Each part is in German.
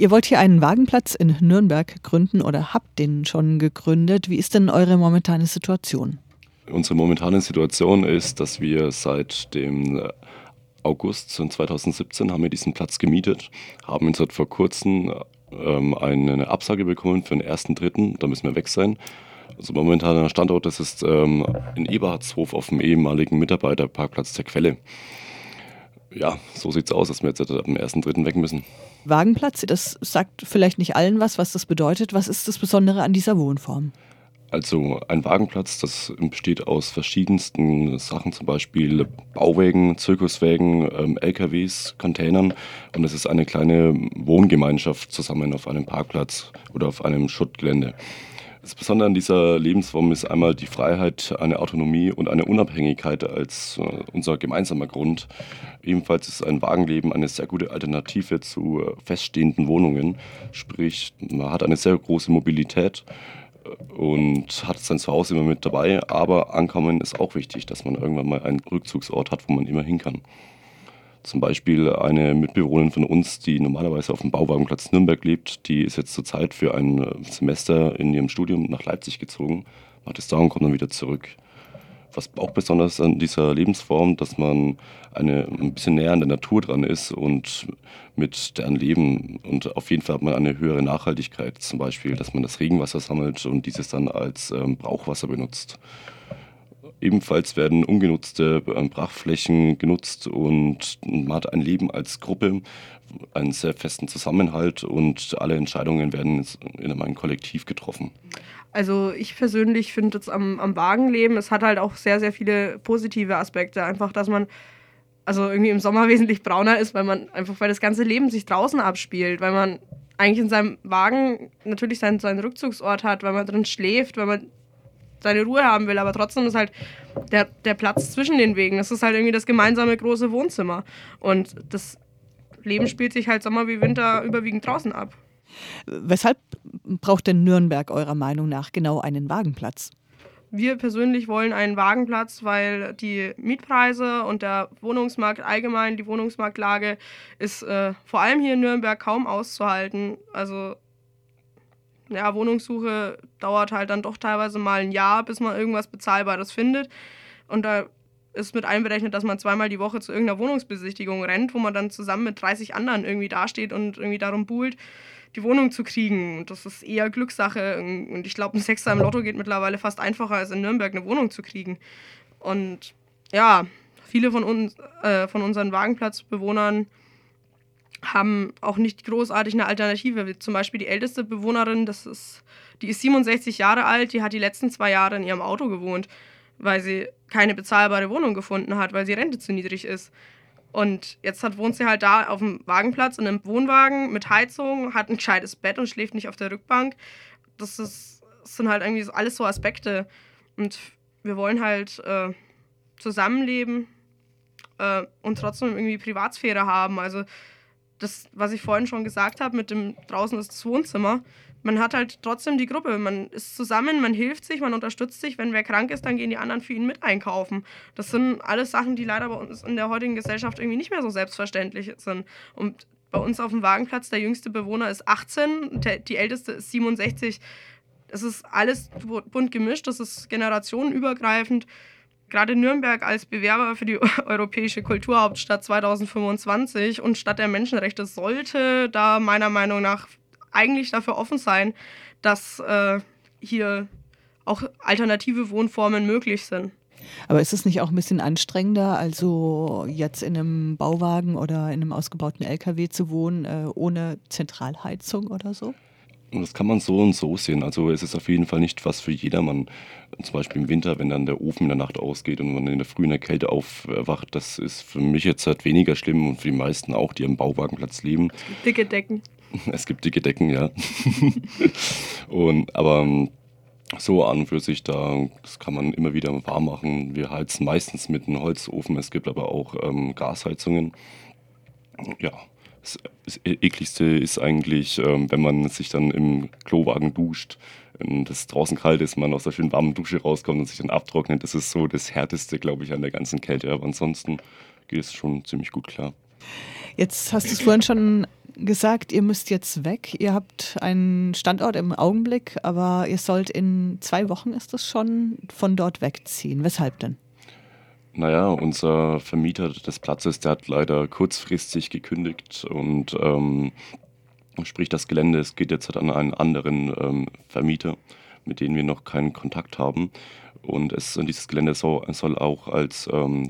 Ihr wollt hier einen Wagenplatz in Nürnberg gründen oder habt den schon gegründet. Wie ist denn eure momentane Situation? Unsere momentane Situation ist, dass wir seit dem August 2017 haben wir diesen Platz gemietet, haben jetzt seit vor kurzem eine Absage bekommen für den 1.3., da müssen wir weg sein. Also momentaner Standort, das ist in Eberhardshof auf dem ehemaligen Mitarbeiterparkplatz der Quelle. Ja, so sieht es aus, dass wir jetzt am 1.3. weg müssen. Wagenplatz, das sagt vielleicht nicht allen was das bedeutet. Was ist das Besondere an dieser Wohnform? Also ein Wagenplatz, das besteht aus verschiedensten Sachen, zum Beispiel Bauwägen, Zirkuswägen, LKWs, Containern. Und es ist eine kleine Wohngemeinschaft zusammen auf einem Parkplatz oder auf einem Schuttgelände. Das Besondere an dieser Lebensform ist einmal die Freiheit, eine Autonomie und eine Unabhängigkeit als unser gemeinsamer Grund. Ebenfalls ist ein Wagenleben eine sehr gute Alternative zu feststehenden Wohnungen. Sprich, man hat eine sehr große Mobilität und hat sein Zuhause immer mit dabei, aber Ankommen ist auch wichtig, dass man irgendwann mal einen Rückzugsort hat, wo man immer hin kann. Zum Beispiel eine Mitbewohnerin von uns, die normalerweise auf dem Bauwagenplatz Nürnberg lebt, die ist jetzt zurzeit für ein Semester in ihrem Studium nach Leipzig gezogen, macht es da und kommt dann wieder zurück. Was auch besonders an dieser Lebensform, dass man ein bisschen näher an der Natur dran ist und mit deren Leben. Und auf jeden Fall hat man eine höhere Nachhaltigkeit. Zum Beispiel, dass man das Regenwasser sammelt und dieses dann als Brauchwasser benutzt. Ebenfalls werden ungenutzte Brachflächen genutzt und man hat ein Leben als Gruppe, einen sehr festen Zusammenhalt und alle Entscheidungen werden in einem Kollektiv getroffen. Also ich persönlich finde jetzt am Wagenleben, es hat halt auch sehr, sehr viele positive Aspekte. Einfach, dass man also irgendwie im Sommer wesentlich brauner ist, weil das ganze Leben sich draußen abspielt, weil man eigentlich in seinem Wagen natürlich seinen Rückzugsort hat, weil man drin schläft, weil man seine Ruhe haben will, aber trotzdem ist halt der Platz zwischen den Wegen. Das ist halt irgendwie das gemeinsame große Wohnzimmer. Und das Leben spielt sich halt Sommer wie Winter überwiegend draußen ab. Weshalb braucht denn Nürnberg eurer Meinung nach genau einen Wagenplatz? Wir persönlich wollen einen Wagenplatz, weil die Mietpreise und der Wohnungsmarkt allgemein, die Wohnungsmarktlage ist vor allem hier in Nürnberg kaum auszuhalten. Also ja, Wohnungssuche dauert halt dann doch teilweise mal ein Jahr, bis man irgendwas Bezahlbares findet. Und da ist mit einberechnet, dass man zweimal die Woche zu irgendeiner Wohnungsbesichtigung rennt, wo man dann zusammen mit 30 anderen irgendwie dasteht und irgendwie darum buhlt, die Wohnung zu kriegen. Und das ist eher Glückssache. Und ich glaube, ein Sechser im Lotto geht mittlerweile fast einfacher, als in Nürnberg eine Wohnung zu kriegen. Und ja, viele von unseren Wagenplatzbewohnern haben auch nicht großartig eine Alternative. Wie zum Beispiel die älteste Bewohnerin, die ist 67 Jahre alt, die hat die letzten 2 Jahre in ihrem Auto gewohnt, weil sie keine bezahlbare Wohnung gefunden hat, weil die Rente zu niedrig ist. Und jetzt wohnt sie halt da auf dem Wagenplatz in einem Wohnwagen mit Heizung, hat ein gescheites Bett und schläft nicht auf der Rückbank. Das sind halt irgendwie alles so Aspekte. Und wir wollen halt zusammenleben und trotzdem irgendwie Privatsphäre haben. Also das, was ich vorhin schon gesagt habe, mit dem draußen ist das Wohnzimmer. Man hat halt trotzdem die Gruppe. Man ist zusammen, man hilft sich, man unterstützt sich. Wenn wer krank ist, dann gehen die anderen für ihn mit einkaufen. Das sind alles Sachen, die leider bei uns in der heutigen Gesellschaft irgendwie nicht mehr so selbstverständlich sind. Und bei uns auf dem Wagenplatz, der jüngste Bewohner ist 18, die älteste ist 67. Es ist alles bunt gemischt, das ist generationenübergreifend. Gerade Nürnberg als Bewerber für die Europäische Kulturhauptstadt 2025 und Stadt der Menschenrechte sollte da meiner Meinung nach eigentlich dafür offen sein, dass hier auch alternative Wohnformen möglich sind. Aber ist es nicht auch ein bisschen anstrengender, also jetzt in einem Bauwagen oder in einem ausgebauten LKW zu wohnen, ohne Zentralheizung oder so? Das kann man so und so sehen. Also es ist auf jeden Fall nicht was für jedermann. Zum Beispiel im Winter, wenn dann der Ofen in der Nacht ausgeht und man in der Früh in der Kälte aufwacht, das ist für mich jetzt halt weniger schlimm und für die meisten auch, die am Bauwagenplatz leben. Es gibt dicke Decken. Es gibt dicke Decken, ja. Aber so an und für sich, das kann man immer wieder warm machen. Wir heizen meistens mit einem Holzofen, es gibt aber auch Gasheizungen. Ja. Das Ekligste ist eigentlich, wenn man sich dann im Klowagen duscht, wenn das draußen kalt ist, man aus der schönen warmen Dusche rauskommt und sich dann abtrocknet. Das ist so das Härteste, glaube ich, an der ganzen Kälte. Aber ansonsten geht es schon ziemlich gut klar. Jetzt hast du es vorhin schon gesagt, ihr müsst jetzt weg. Ihr habt einen Standort im Augenblick, aber ihr sollt in 2 Wochen, ist es schon, von dort wegziehen. Weshalb denn? Naja, unser Vermieter des Platzes, der hat leider kurzfristig gekündigt und sprich das Gelände, es geht jetzt halt an einen anderen Vermieter, mit dem wir noch keinen Kontakt haben. Und dieses Gelände soll auch als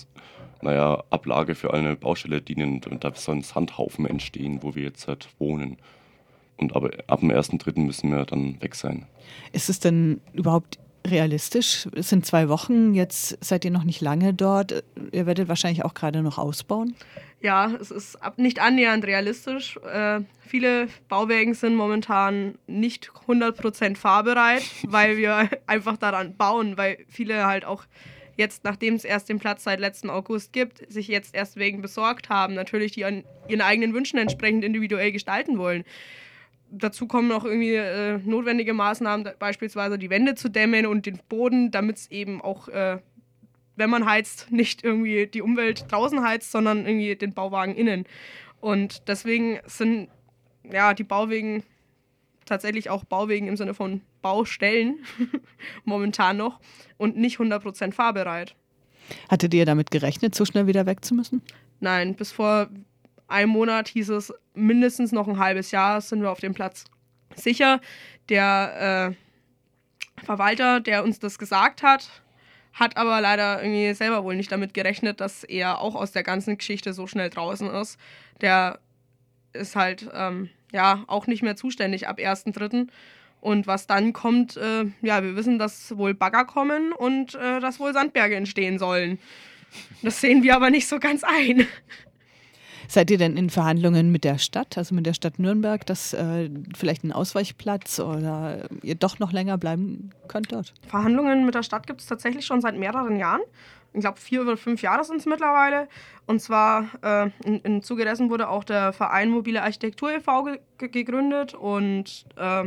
Ablage für eine Baustelle dienen. Und da soll ein Sandhaufen entstehen, wo wir jetzt halt wohnen. Und aber ab dem 1.3. müssen wir dann weg sein. Ist es denn überhaupt realistisch? Es sind 2 Wochen, jetzt seid ihr noch nicht lange dort. Ihr werdet wahrscheinlich auch gerade noch ausbauen. Ja, es ist nicht annähernd realistisch. Viele Bauwerke sind momentan nicht 100% fahrbereit, weil wir einfach daran bauen, weil viele halt auch jetzt, nachdem es erst den Platz seit letztem August gibt, sich jetzt erst wegen besorgt haben, natürlich die an ihren eigenen Wünschen entsprechend individuell gestalten wollen. Dazu kommen noch irgendwie notwendige Maßnahmen, beispielsweise die Wände zu dämmen und den Boden, damit es eben auch wenn man heizt, nicht irgendwie die Umwelt draußen heizt, sondern irgendwie den Bauwagen innen. Und deswegen sind die Bauwegen tatsächlich auch Bauwegen im Sinne von Baustellen momentan noch und nicht 100% fahrbereit. Hattet ihr damit gerechnet, so schnell wieder weg zu müssen? Nein, bis vor einem Monat hieß es, mindestens noch ein halbes Jahr sind wir auf dem Platz sicher. Der Verwalter, der uns das gesagt hat aber leider irgendwie selber wohl nicht damit gerechnet, dass er auch aus der ganzen Geschichte so schnell draußen ist. Der ist halt auch nicht mehr zuständig ab 1.3. Und was dann kommt, wir wissen, dass wohl Bagger kommen und dass wohl Sandberge entstehen sollen. Das sehen wir aber nicht so ganz ein. Seid ihr denn in Verhandlungen mit der Stadt, also mit der Stadt Nürnberg, dass vielleicht ein Ausweichplatz oder ihr doch noch länger bleiben könnt dort? Verhandlungen mit der Stadt gibt es tatsächlich schon seit mehreren Jahren. Ich glaube 4 oder 5 Jahre sind es mittlerweile. Und zwar im Zuge dessen wurde auch der Verein Mobile Architektur e.V. gegründet. Und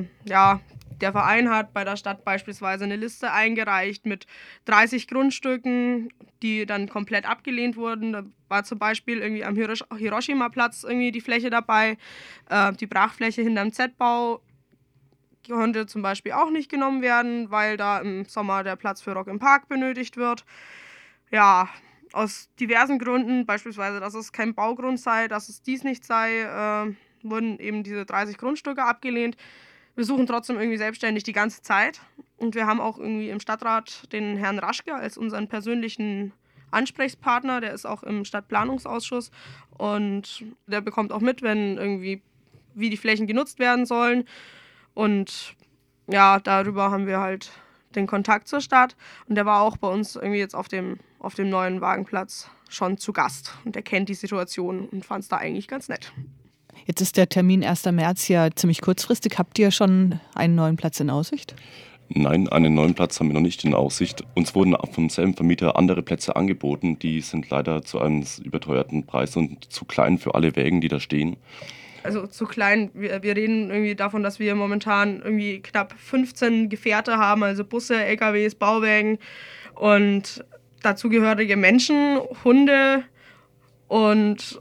der Verein hat bei der Stadt beispielsweise eine Liste eingereicht mit 30 Grundstücken, die dann komplett abgelehnt wurden. Da war zum Beispiel irgendwie am Hiroshima-Platz irgendwie die Fläche dabei. Die Brachfläche hinterm Z-Bau konnte zum Beispiel auch nicht genommen werden, weil da im Sommer der Platz für Rock im Park benötigt wird. Ja, aus diversen Gründen, beispielsweise, dass es kein Baugrund sei, dass es dies nicht sei, wurden eben diese 30 Grundstücke abgelehnt. Wir suchen trotzdem irgendwie selbstständig die ganze Zeit. Und wir haben auch irgendwie im Stadtrat den Herrn Raschke als unseren persönlichen Ansprechpartner. Der ist auch im Stadtplanungsausschuss. Und der bekommt auch mit, wenn irgendwie, wie die Flächen genutzt werden sollen. Und ja, darüber haben wir halt den Kontakt zur Stadt. Und der war auch bei uns irgendwie jetzt auf dem neuen Wagenplatz schon zu Gast. Und der kennt die Situation und fand es da eigentlich ganz nett. Jetzt ist der Termin 1. März ja ziemlich kurzfristig. Habt ihr schon einen neuen Platz in Aussicht? Nein, einen neuen Platz haben wir noch nicht in Aussicht. Uns wurden vom selben Vermieter andere Plätze angeboten. Die sind leider zu einem überteuerten Preis und zu klein für alle Wägen, die da stehen. Also zu klein. Wir reden irgendwie davon, dass wir momentan irgendwie knapp 15 Gefährte haben, also Busse, LKWs, Bauwägen und dazugehörige Menschen, Hunde und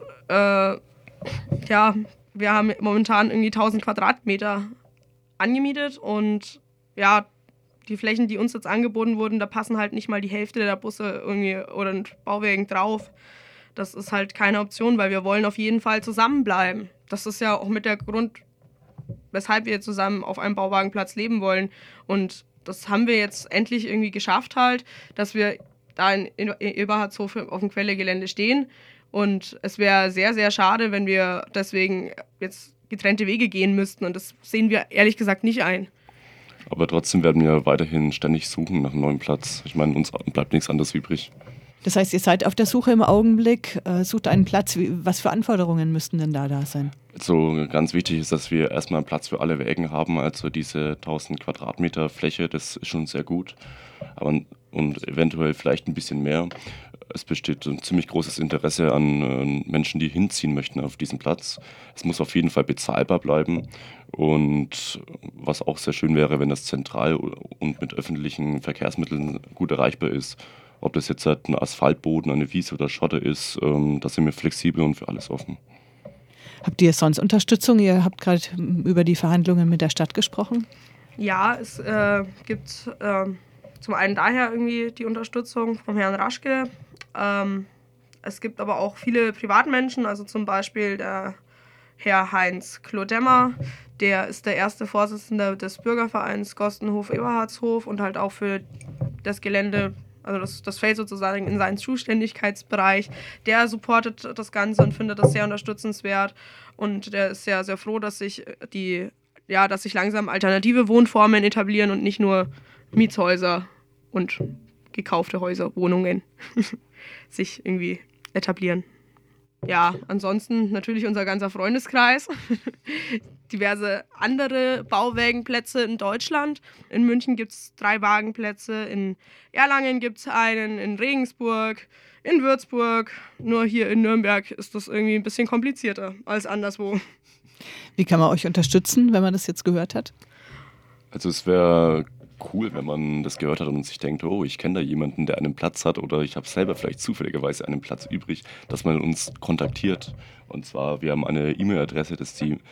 wir haben momentan irgendwie 1000 Quadratmeter angemietet und ja, die Flächen, die uns jetzt angeboten wurden, da passen halt nicht mal die Hälfte der Busse irgendwie oder Bauwägen drauf. Das ist halt keine Option, weil wir wollen auf jeden Fall zusammenbleiben. Das ist ja auch mit der Grund, weshalb wir zusammen auf einem Bauwagenplatz leben wollen. Und das haben wir jetzt endlich irgendwie geschafft halt, dass wir da in Eberhardshof auf dem Quellegelände stehen. Und es wäre sehr, sehr schade, wenn wir deswegen jetzt getrennte Wege gehen müssten. Und das sehen wir ehrlich gesagt nicht ein. Aber trotzdem werden wir weiterhin ständig suchen nach einem neuen Platz. Ich meine, uns bleibt nichts anderes übrig. Das heißt, ihr seid auf der Suche im Augenblick, sucht einen Platz. Was für Anforderungen müssten denn da sein? Also ganz wichtig ist, dass wir erstmal einen Platz für alle Wägen haben. Also diese 1000 Quadratmeter Fläche, das ist schon sehr gut. Und eventuell vielleicht ein bisschen mehr. Es besteht ein ziemlich großes Interesse an Menschen, die hinziehen möchten auf diesen Platz. Es muss auf jeden Fall bezahlbar bleiben. Und was auch sehr schön wäre, wenn das zentral und mit öffentlichen Verkehrsmitteln gut erreichbar ist. Ob das jetzt halt ein Asphaltboden, eine Wiese oder Schotter ist, da sind wir flexibel und für alles offen. Habt ihr sonst Unterstützung? Ihr habt gerade über die Verhandlungen mit der Stadt gesprochen. Ja, es gibt zum einen daher irgendwie die Unterstützung vom Herrn Raschke. Es gibt aber auch viele Privatmenschen, also zum Beispiel der Herr Heinz Klodemmer, der ist der erste Vorsitzende des Bürgervereins Gostenhof-Eberhardshof und halt auch für das Gelände, also das fällt sozusagen in seinen Zuständigkeitsbereich. Der supportet das Ganze und findet das sehr unterstützenswert und der ist sehr, sehr froh, dass sich langsam alternative Wohnformen etablieren und nicht nur Mietshäuser und gekaufte Häuser, Wohnungen sich irgendwie etablieren. Ja, ansonsten natürlich unser ganzer Freundeskreis. Diverse andere Bauwägenplätze in Deutschland. In München gibt es 3 Wagenplätze, in Erlangen gibt es einen, in Regensburg, in Würzburg. Nur hier in Nürnberg ist das irgendwie ein bisschen komplizierter als anderswo. Wie kann man euch unterstützen, wenn man das jetzt gehört hat? Also es wäre cool, wenn man das gehört hat und sich denkt, oh, ich kenne da jemanden, der einen Platz hat oder ich habe selber vielleicht zufälligerweise einen Platz übrig, dass man uns kontaktiert. Und zwar, wir haben eine E-Mail-Adresse, das ist die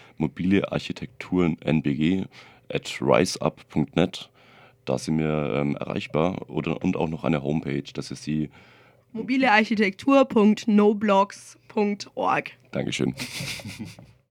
mobilearchitekturen.nbg@riseup.net. Da sind wir erreichbar und auch noch eine Homepage, das ist die mobilearchitektur.noblogs.org. Dankeschön.